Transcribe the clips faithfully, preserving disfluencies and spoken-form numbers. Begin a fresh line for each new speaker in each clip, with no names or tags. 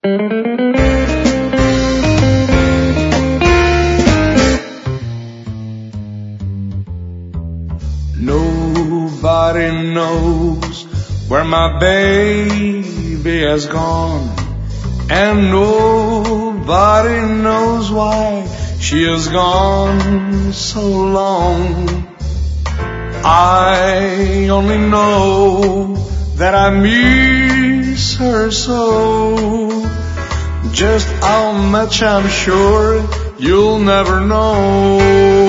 Nobody knows where my baby has gone, and nobody knows why she has gone so long. I only know that I miss her so. Just how much I'm sure you'll never know.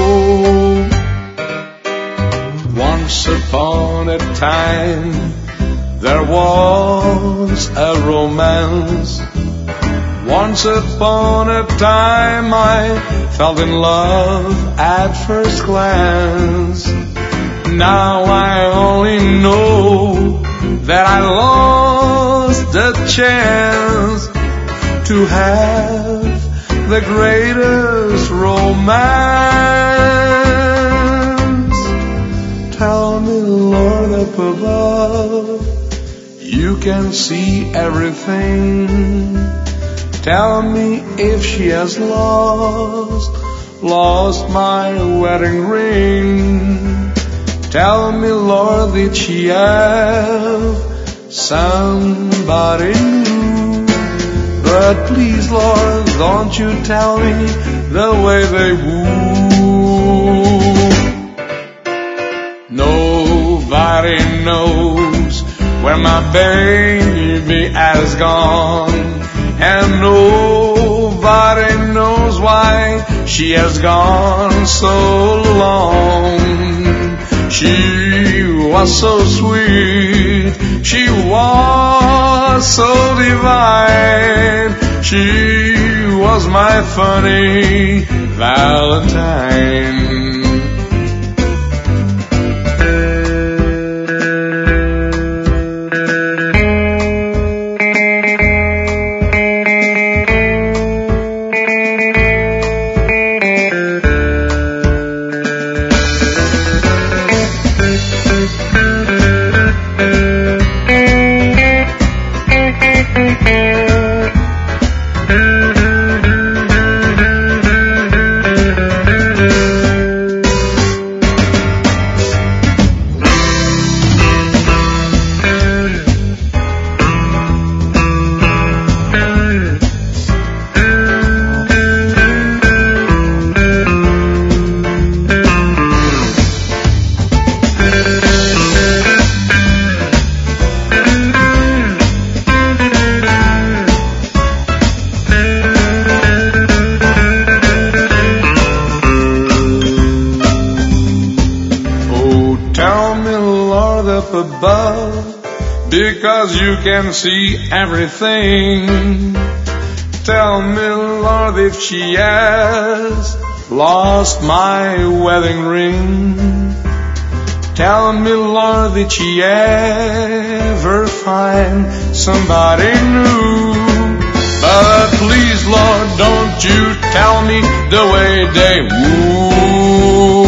Once upon a time there was a romance. Once upon a time I fell in love at first glance. Now I only know that I lost the chance to have the greatest romance. Tell me, Lord up above, you can see everything. Tell me if she has lost, lost my wedding ring. Tell me, Lord, did she have somebody new? But please, Lord, don't you tell me the way they woo. Nobody knows where my baby has gone, and nobody knows why she has gone so long. She was so sweet, she was so divine, she was my funny Valentine. Because you can see everything. Tell me, Lord, if she has lost my wedding ring. Tell me, Lord, did she ever find somebody new? But please, Lord, don't you tell me the way they woo.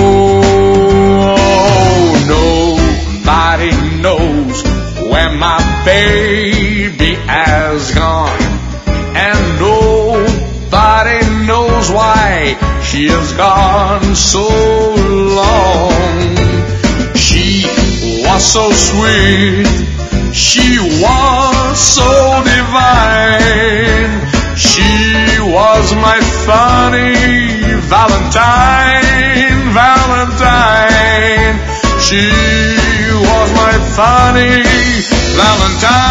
Oh, nobody knows where my baby has gone, and nobody knows why she has gone so long. She was so sweet, she was so divine, she was my funny Valentine, Valentine. She was my funny Valentine.